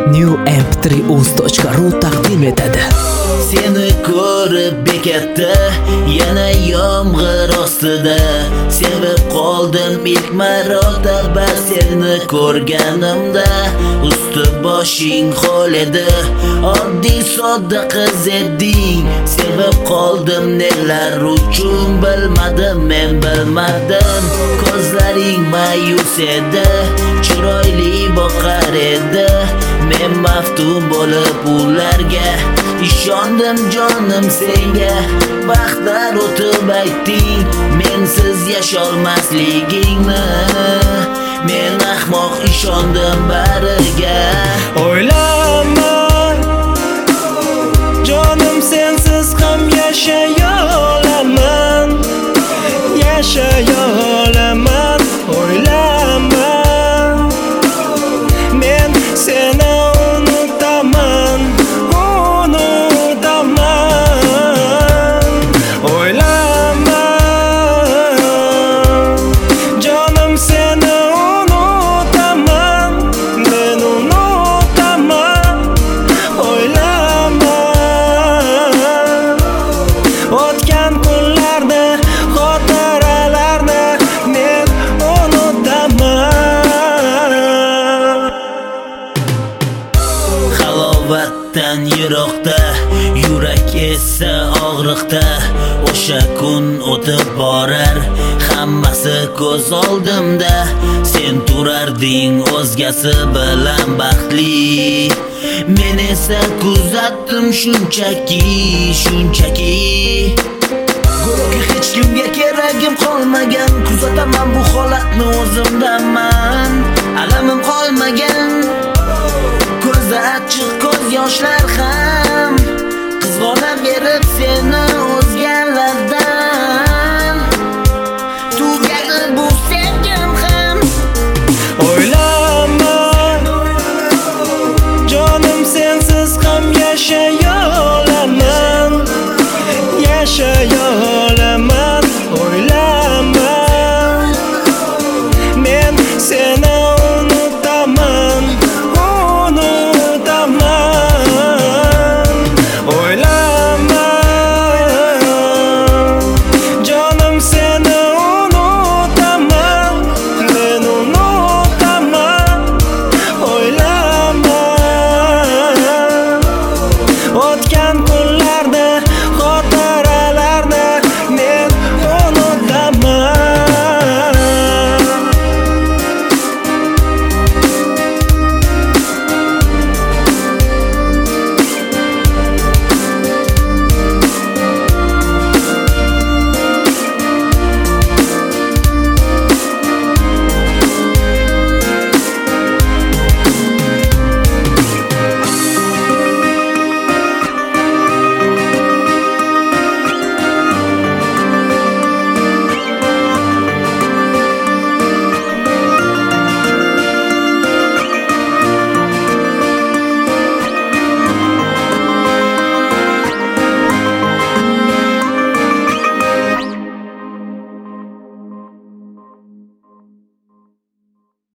newmp3uz.ru taqdim etadi. Seni ko'rib bekatda, yana yomg'ir ostida sevib qoldim ilk marotaba seni ko'rganimda. Usti boshing xol edi, oddiy sodda qiz eding. Sevib qoldim nelar uchun bilmadim, men bilmadim. Ko'zlaring ma'yus edi, chiroyli boqar edi. Men maftun bo'lib ularga ishondim jonim senga. Vaqtlar o'tib aytding mensiz yasholmasligingni. Men ahmoq ishondim bariga. O'ylama jonim, sensiz ham yashaya olaman, yashaya olaman. O'ylama men seni unutaman, unutaman. O'ylama jonim, seni unutaman, men unutaman. O'ylama o'tgan kunlarni, xotiralarni men unutaman. Halovatdan yiroqda, yurak esa og'riqda. O'sha kun o'tib borar, hammasi ko'z oldimda. Sen turarding o'zgasi bilan baxtli, men esa kuzatdim shunchaki, shunchaki. Go'yoki hech kimga keragim qolmagan, kuzataman bu holatni o'zimdaman. Alamim qolmagan, ko'zda achchiq ko'z yoshlar ham qizg'onaverib seni.